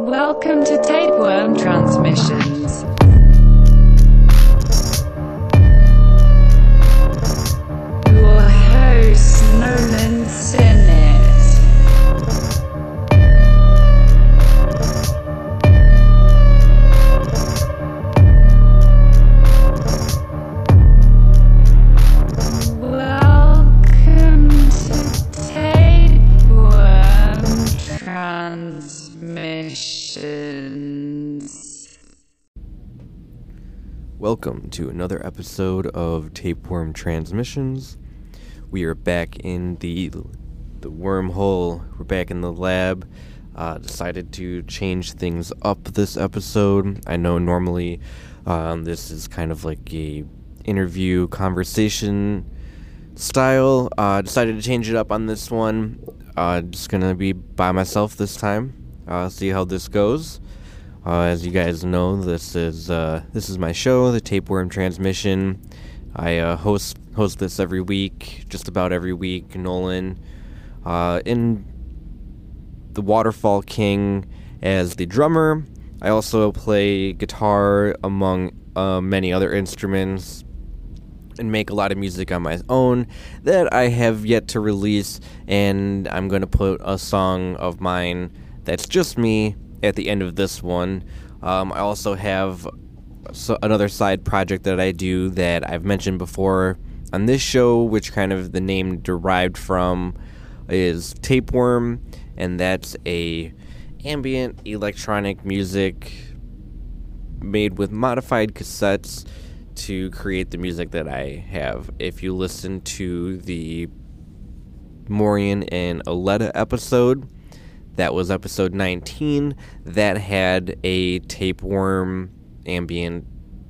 Welcome to Tapeworm Transmissions. Your host, Nolan Sinnett. Welcome to Tapeworm Transmissions. Welcome to another episode of Tapeworm Transmissions. We are back in the wormhole. We're back in the lab. Decided to change things up this episode. I know normally this is kind of like a interview conversation style. Decided to change it up on this one. Just gonna be by myself this time. See how this goes. As you guys know, this is my show, the Tapeworm Transmission. I host this every week, just about every week. Nolan, in the Waterfall King as the drummer. I also play guitar among many other instruments and make a lot of music on my own that I have yet to release, and I'm going to put a song of mine that's just me at the end of this one. I also have another side project that I do that I've mentioned before on this show, which kind of the name derived from is Tapeworm, and that's a ambient electronic music made with modified cassettes to create the music that I have. If you listen to the Morian and Aletta episode, that was episode 19, that had a Tapeworm ambient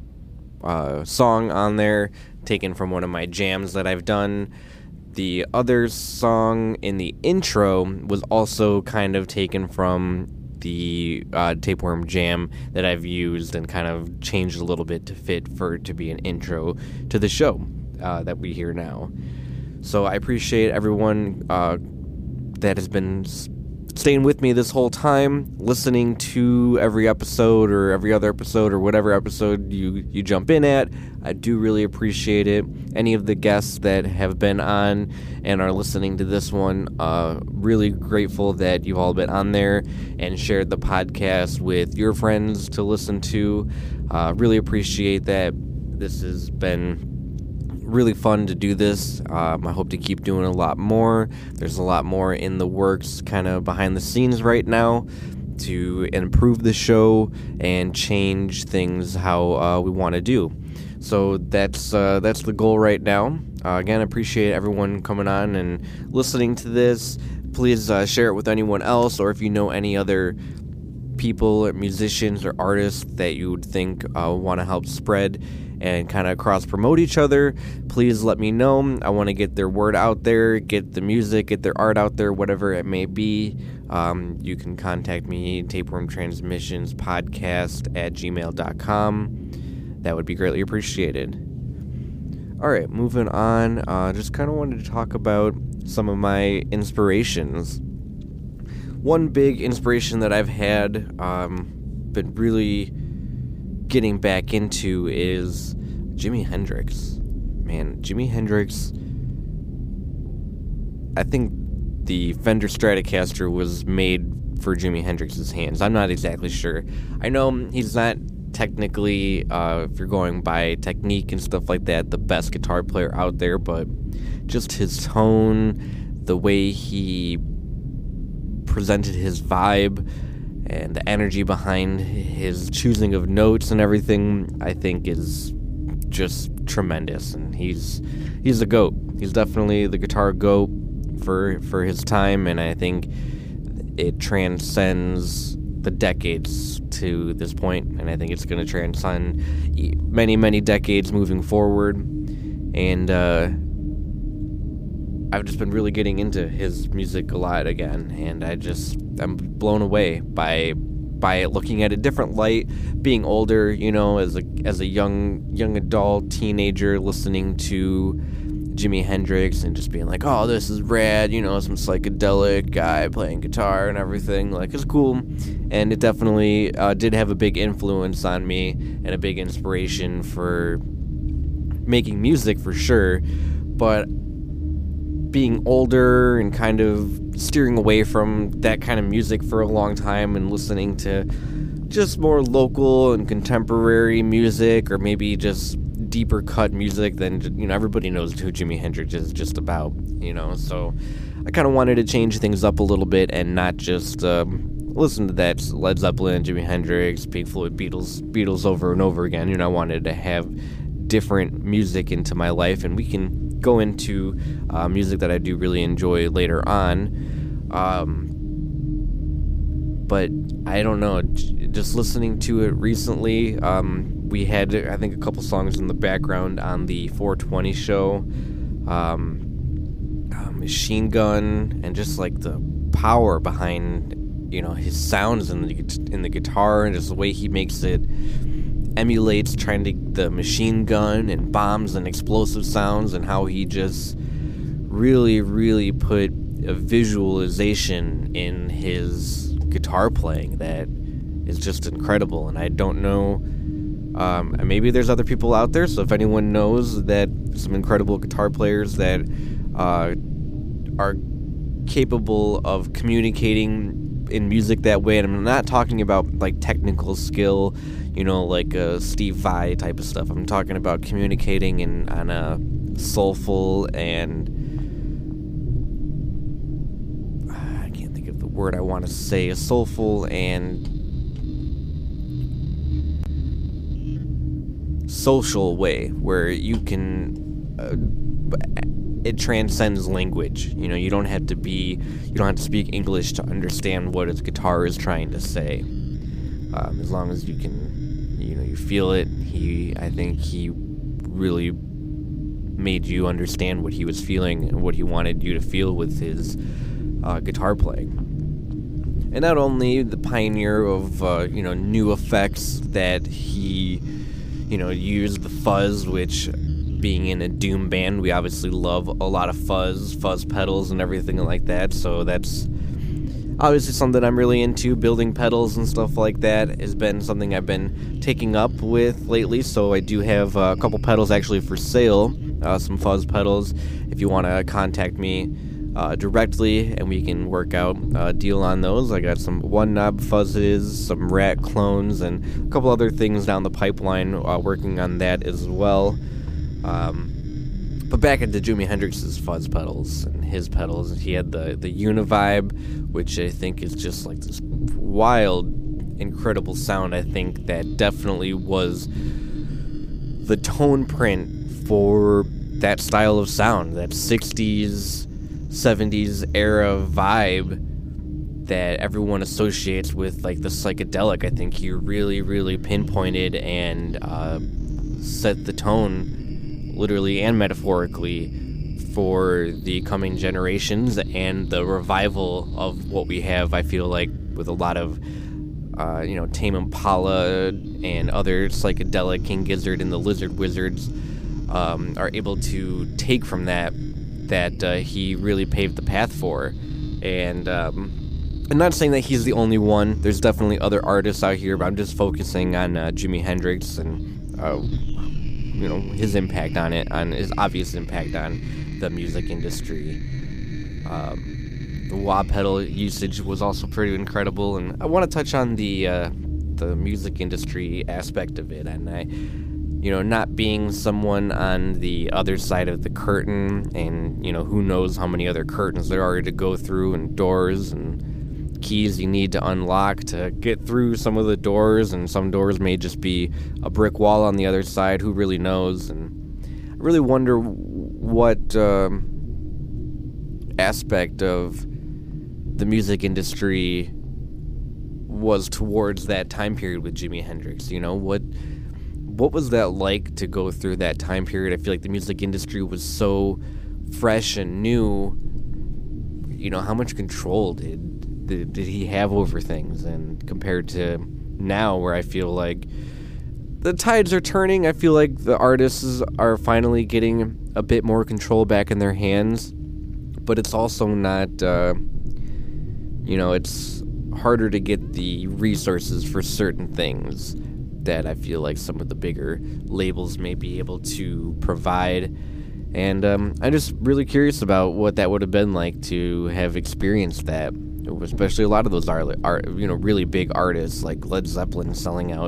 song on there, taken from one of my jams that I've done. The other song in the intro was also kind of taken from the Tapeworm jam that I've used and kind of changed a little bit to fit for it to be an intro to the show that we hear now. So I appreciate everyone that has been staying with me this whole time, listening to every episode or every other episode or whatever episode you jump in at. I do really appreciate it. Any of the guests that have been on and are listening to this one, really grateful that you've all been on there and shared the podcast with your friends to listen to. Really appreciate that. This has been really fun to do this. I hope to keep doing a lot more. There's a lot more in the works kind of behind the scenes right now to improve the show and change things how we want to do. So that's the goal right now. Again, I appreciate everyone coming on and listening to this. Please share it with anyone else, or if you know any other people, or musicians, or artists that you would think want to help spread and kind of cross-promote each other, please let me know. I want to get their word out there, get the music, get their art out there, whatever it may be. You can contact me, tapewormtransmissionspodcast@gmail.com. That would be greatly appreciated. Alright, moving on. Just kind of wanted to talk about some of my inspirations. One big inspiration that I've had, been really getting back into, is Jimi Hendrix. Man, Jimi Hendrix, I think the Fender Stratocaster was made for Jimi Hendrix's hands. I'm not exactly sure. I know he's not technically, if you're going by technique and stuff like that, the best guitar player out there, but just his tone, the way he presented his vibe, and the energy behind his choosing of notes and everything, I think is just tremendous. And he's a GOAT. He's definitely the guitar GOAT for his time, and I think it transcends the decades to this point, and I think it's going to transcend many, many decades moving forward. And I've just been really getting into his music a lot again, and I'm blown away by it, looking at a different light, being older, as a young adult, teenager, listening to Jimi Hendrix and just being like, oh, this is rad, some psychedelic guy playing guitar and everything. Like, it's cool. And it definitely did have a big influence on me and a big inspiration for making music for sure. But being older and kind of steering away from that kind of music for a long time and listening to just more local and contemporary music, or maybe just deeper cut music than, everybody knows who Jimi Hendrix is just about, so I kind of wanted to change things up a little bit and not just listen to that Led Zeppelin, Jimi Hendrix, Pink Floyd, Beatles over and over again. I wanted to have different music into my life, and we can go into music that I do really enjoy later on, but I don't know, just listening to it recently, we had, I think, a couple songs in the background on the 420 show, Machine Gun, and just like the power behind, his sounds in the guitar, and just the way he makes it emulates the machine gun and bombs and explosive sounds, and how he just really, really put a visualization in his guitar playing that is just incredible. And I don't know, maybe there's other people out there, so if anyone knows that some incredible guitar players that are capable of communicating in music that way, and I'm not talking about like technical skill, like Steve Vai type of stuff. I'm talking about communicating on a soulful and I can't think of the word I want to say, a soulful and social way where you can it transcends language. You don't have to speak English to understand what his guitar is trying to say. As long as you can, you feel it. I think he really made you understand what he was feeling and what he wanted you to feel with his guitar playing. And not only the pioneer of new effects that he used, the fuzz, which, being in a doom band, we obviously love a lot of fuzz pedals and everything like that, so that's obviously something I'm really into. Building pedals and stuff like that has been something I've been taking up with lately, so I do have a couple pedals actually for sale, some fuzz pedals, if you want to contact me directly, and we can work out a deal on those. I got some one knob fuzzes, some rat clones, and a couple other things down the pipeline, working on that as well. But back into Jimi Hendrix's fuzz pedals and his pedals, he had the Univibe, which I think is just like this wild, incredible sound. I think that definitely was the tone print for that style of sound, that 60s, 70s era vibe that everyone associates with like the psychedelic. I think he really, really pinpointed and set the tone, literally and metaphorically, for the coming generations and the revival of what we have. I feel like with a lot of Tame Impala and other psychedelic, King Gizzard and the Lizard Wizards are able to take from that he really paved the path for. And I'm not saying that he's the only one. There's definitely other artists out here, but I'm just focusing on Jimi Hendrix and his impact on it, on his obvious impact on the music industry. The wah pedal usage was also pretty incredible, and I want to touch on the music industry aspect of it. And I, not being someone on the other side of the curtain, and who knows how many other curtains there are to go through, and doors and keys you need to unlock to get through some of the doors, and some doors may just be a brick wall on the other side. Who really knows? And I really wonder what aspect of the music industry was towards that time period with Jimi Hendrix. What was that like to go through that time period? I feel like the music industry was so fresh and new. How much control did he have over things? And compared to now, where I feel like the tides are turning. I feel like the artists are finally getting a bit more control back in their hands, but it's also not, it's harder to get the resources for certain things that I feel like some of the bigger labels may be able to provide. And I'm just really curious about what that would have been like to have experienced that, especially a lot of those really big artists like Led Zeppelin selling out,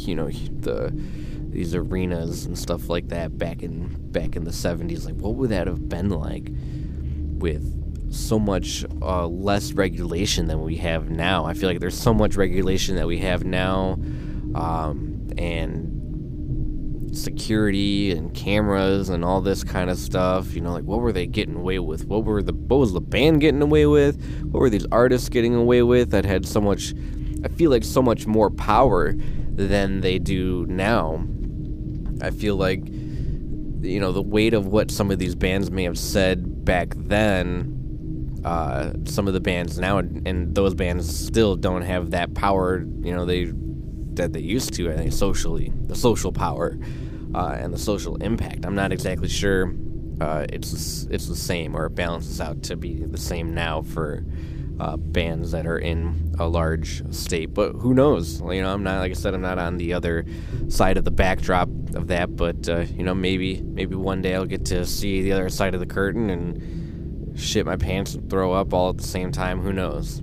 these arenas and stuff like that back in the 70s. Like, what would that have been like with so much less regulation than we have now? I feel like there's so much regulation that we have now, and security and cameras and all this kind of stuff. Like, what were they getting away with? What was the band getting away with? What were these artists getting away with that had so much, I feel like, so much more power than they do now? I feel like, the weight of what some of these bands may have said back then, some of the bands now, and those bands still don't have that power, that they used to, I think, socially, the social power, and the social impact. I'm not exactly sure it's the same, or it balances out to be the same now for bands that are in a large state, but who knows? I'm not, like I said, I'm not on the other side of the backdrop of that, but maybe one day I'll get to see the other side of the curtain and shit my pants and throw up all at the same time. Who knows?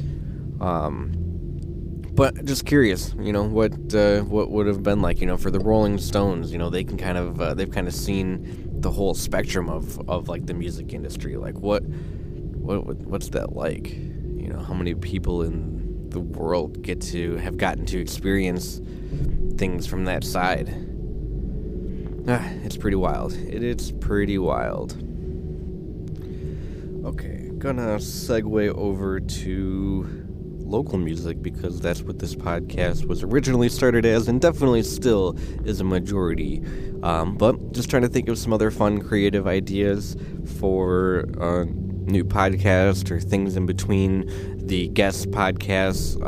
But just curious, what would have been like, for the Rolling Stones. They can kind of they've kind of seen the whole spectrum of like the music industry. Like, what's that like? How many people in the world have gotten to experience things from that side? It's pretty wild. It's pretty wild. Okay, gonna segue over to local music, because that's what this podcast was originally started as, and definitely still is a majority. But just trying to think of some other fun, creative ideas for new podcasts or things in between the guest podcasts.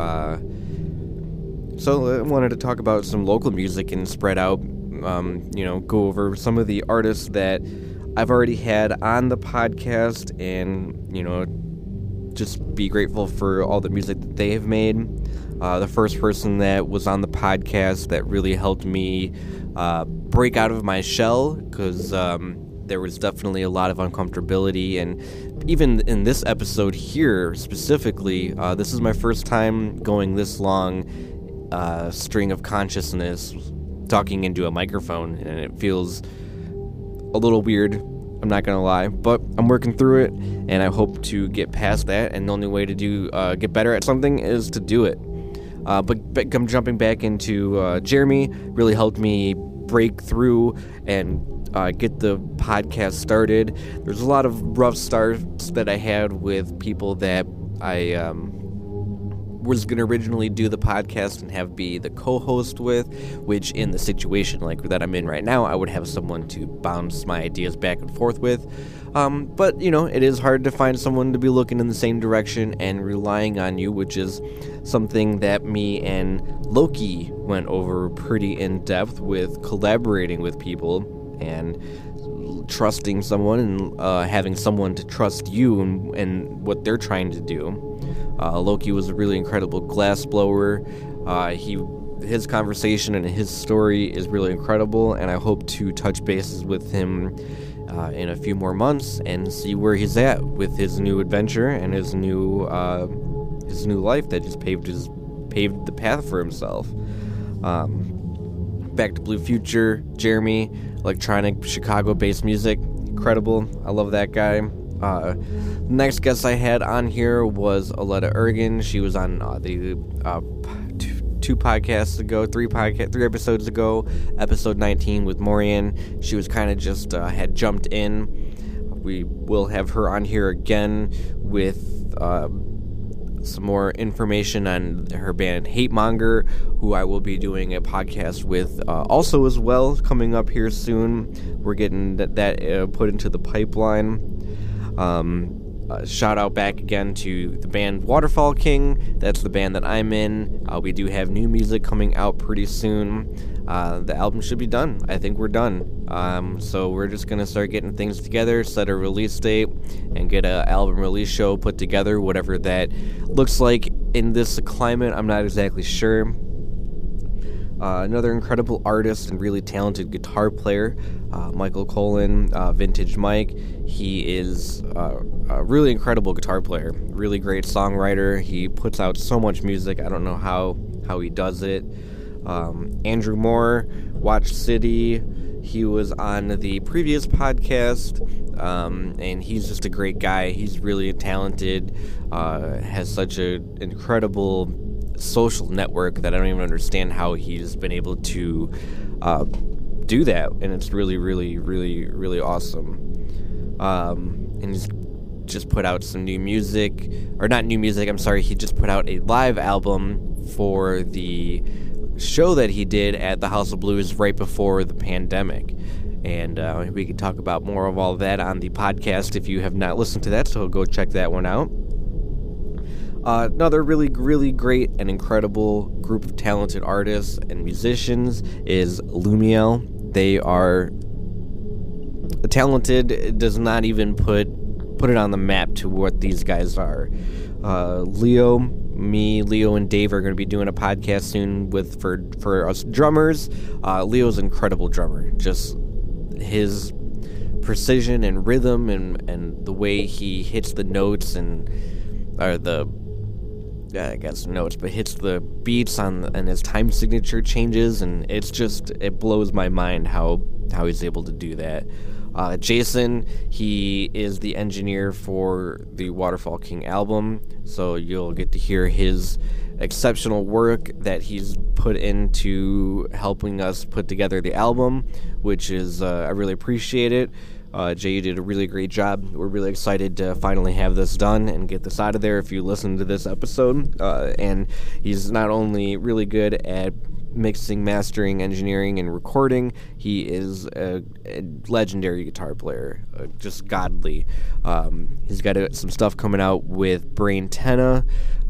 So I wanted to talk about some local music and spread out, go over some of the artists that I've already had on the podcast, and, just be grateful for all the music that they have made. The first person that was on the podcast that really helped me break out of my shell, because there was definitely a lot of uncomfortability, and even in this episode here specifically, this is my first time going this long string of consciousness talking into a microphone, and it feels a little weird, I'm not gonna lie, but I'm working through it, and I hope to get past that, and the only way to get better at something is to do it. But come jumping back into Jeremy really helped me break through and get the podcast started. There's a lot of rough starts that I had with people that I was going to originally do the podcast and have be the co-host with, which in the situation like that I'm in right now, I would have someone to bounce my ideas back and forth with. But, it is hard to find someone to be looking in the same direction and relying on you, which is something that me and Loki went over pretty in depth with collaborating with people and trusting someone and having someone to trust you and what they're trying to do. Loki was a really incredible glassblower. His conversation and his story is really incredible, and I hope to touch bases with him in a few more months and see where he's at with his new adventure and his new life that just paved the path for himself. Back to Blue Future, Jeremy, electronic Chicago-based music, incredible. I love that guy. Next guest I had on here was Aletta Ergin. She was on the three episodes ago, episode 19 with Morian. She was kind of just had jumped in. We will have her on here again with some more information on her band Hate Monger, who I will be doing a podcast with also as well, coming up here soon. We're getting that put into the pipeline. Shout out back again to the band Waterfall King. That's the band that I'm in. We do have new music coming out pretty soon. the album should be done. I think we're done. So we're just going to start getting things together, set a release date, and get an album release show put together, whatever that looks like in this climate. I'm not exactly sure. Another incredible artist and really talented guitar player, Michael Colin, Vintage Mike. He is a really incredible guitar player, really great songwriter. He puts out so much music. I don't know how he does it. Andrew Moore, Watch City. He was on the previous podcast, and he's just a great guy. He's really talented, has such an incredible social network that I don't even understand how he's been able to do that, and it's really, really, really, really awesome. And he's just put out some new music, or not new music, I'm sorry, he just put out a live album for the show that he did at the House of Blues right before the pandemic. And we can talk about more of all that on the podcast if you have not listened to that, so go check that one out. Another really, really great and incredible group of talented artists and musicians is Lumiel. They are talented. It does not even put it on the map to what these guys are. Leo and Dave are going to be doing a podcast soon for us drummers. Leo's an incredible drummer. Just his precision and rhythm and the way he hits the notes hits the beats and his time signature changes, and it blows my mind how he's able to do that. Jason, he is the engineer for the Waterfall King album, so you'll get to hear his exceptional work that he's put into helping us put together the album, which is, I really appreciate it. Jay, you did a really great job. We're really excited to finally have this done and get this out of there if you listen to this episode. And he's not only really good at mixing, mastering, engineering, and recording, he is a legendary guitar player, just godly. He's got some stuff coming out with Brain Tenna.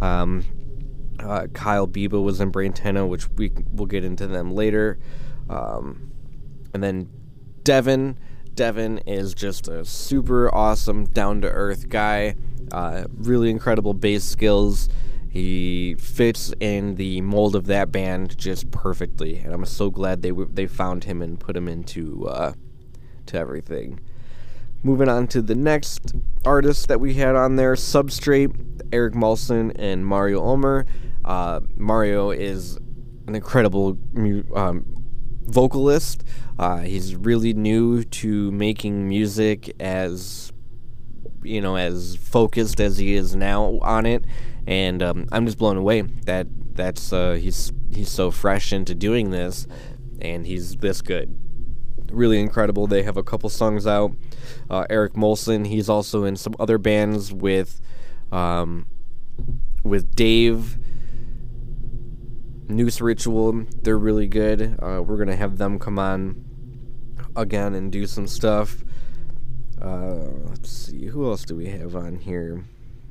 Kyle Biba was in Brain Tenna, which we'll get into them later. And then Devin is just a super awesome, down-to-earth guy. Really incredible bass skills. He fits in the mold of that band just perfectly, and I'm so glad they found him and put him into to everything. Moving on to the next artists that we had on there, Substrate, Eric Molson, and Mario Ulmer. Mario is an incredible vocalist. He's really new to making music as focused as he is now on it, and I'm just blown away that's he's so fresh into doing this, and he's this good. Really incredible. They have a couple songs out. Eric Molson, he's also in some other bands with Dave. Noose Ritual, they're really good. We're gonna have them come on again and do some stuff. Let's see, who else do we have on here?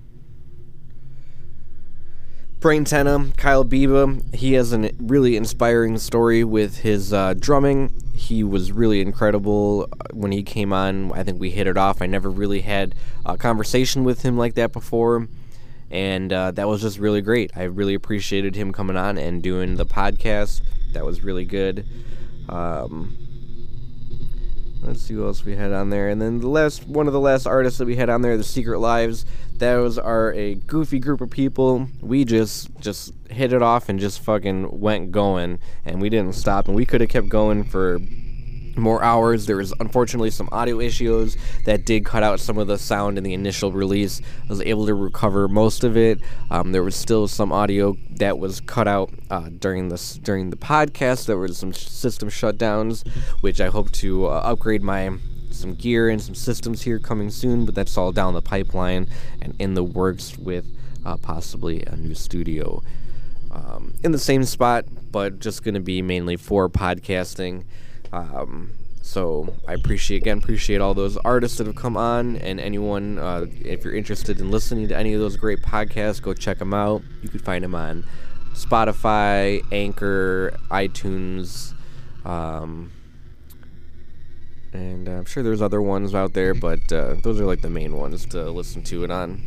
Brain Tenna, Kyle Biba. He has a really inspiring story with his drumming. He was really incredible when he came on. I think we hit it off. I never really had a conversation with him like that before, and that was just really great. I really appreciated him coming on and doing the podcast. That was really good. Let's see what else we had on there. And then one of the last artists that we had on there, The Secret Lives. Those are a goofy group of people. We just hit it off and just fucking went going, and we didn't stop. And we could have kept going for more hours. There was unfortunately some audio issues that did cut out some of the sound in the initial release. I was able to recover most of it. There was still some audio that was cut out during the podcast. There were some system shutdowns, which I hope to upgrade some gear and some systems here coming soon, but that's all down the pipeline and in the works with possibly a new studio in the same spot, but just going to be mainly for podcasting. So I appreciate all those artists that have come on, and anyone, if you're interested in listening to any of those great podcasts, go check them out. You can find them on Spotify, Anchor, iTunes, And I'm sure there's other ones out there, but those are like the main ones to listen to it on.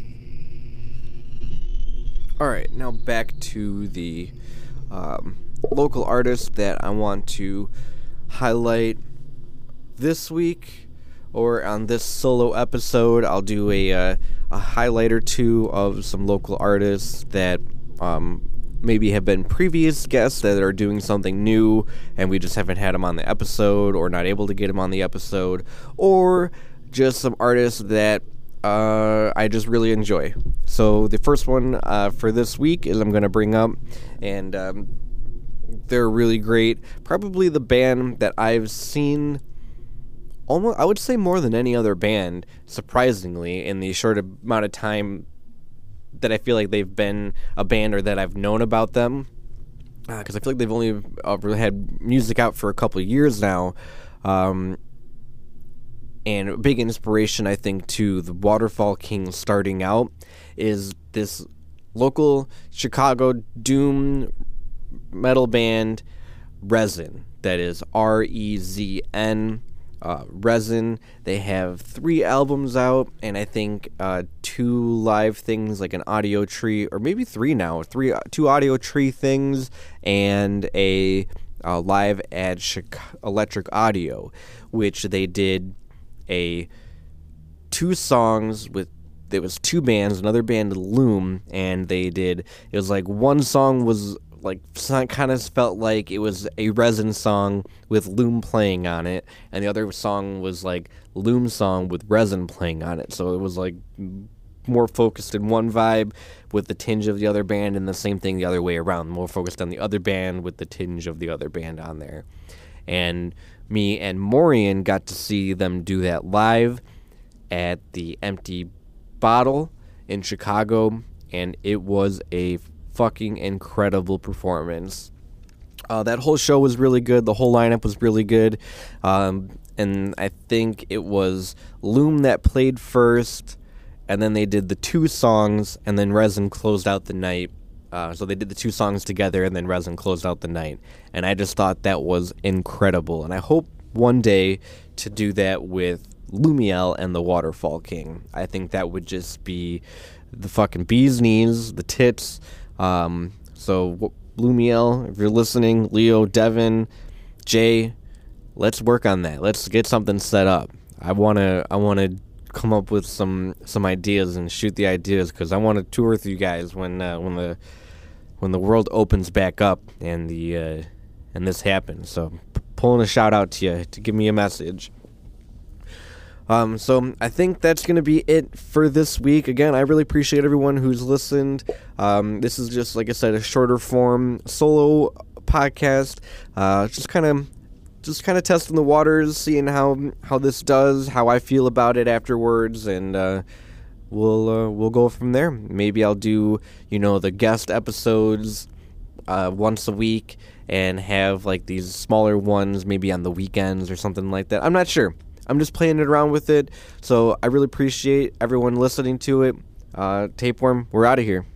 Alright, now back to the local artists that I want to highlight this week, or on this solo episode. I'll do a highlight or two of some local artists that maybe have been previous guests that are doing something new and we just haven't had them on the episode, or not able to get them on the episode, or just some artists that I just really enjoy. So the first one for this week is I'm going to bring up, and they're really great. Probably the band that I've seen almost, I would say, more than any other band, surprisingly, in the short amount of time that I feel like they've been a band, or that I've known about them, because I feel like they've only really had music out for a couple of years now, and a big inspiration, I think, to the Waterfall Kings starting out is this local Chicago doom metal band, Resin. That is R-E-Z-N. Resin. They have 3 albums out, and I think 2 live things, like an Audio Tree, or maybe 3 now. 2 Audio Tree things, and a live at Electric Audio, which they did 2 songs with. There was 2 bands, another band, Loom, and they did. It was like one song was like, kind of felt like it was a Resin song with Loom playing on it, and the other song was like Loom song with Resin playing on it. So it was like more focused in one vibe with the tinge of the other band, and the same thing the other way around, more focused on the other band with the tinge of the other band on there. And me and Morian got to see them do that live at the Empty Bottle in Chicago, and it was a fucking incredible performance. That whole show was really good. The whole lineup was really good. And I think it was Loom that played first, and then they did the 2 songs, and then Resin closed out the night. So they did the 2 songs together, and then Resin closed out the night. And I just thought that was incredible. And I hope one day to do that with Lumiel and the Waterfall King. I think that would just be the fucking bee's knees, the tits. So Lumiel, if you're listening, Leo, Devin, Jay, let's work on that. Let's get something set up. I wanna come up with some ideas and shoot the ideas, because I want to tour with you guys when the world opens back up and this happens. So pulling a shout out to you to give me a message. So I think that's going to be it for this week. Again, I really appreciate everyone who's listened. This is just, like I said, a shorter form solo podcast. Just kind of testing the waters, seeing how this does, how I feel about it afterwards, and we'll go from there. Maybe I'll do, the guest episodes once a week, and have like these smaller ones maybe on the weekends or something like that. I'm not sure. I'm just playing it around with it, so I really appreciate everyone listening to it. Tapeworm, we're out of here.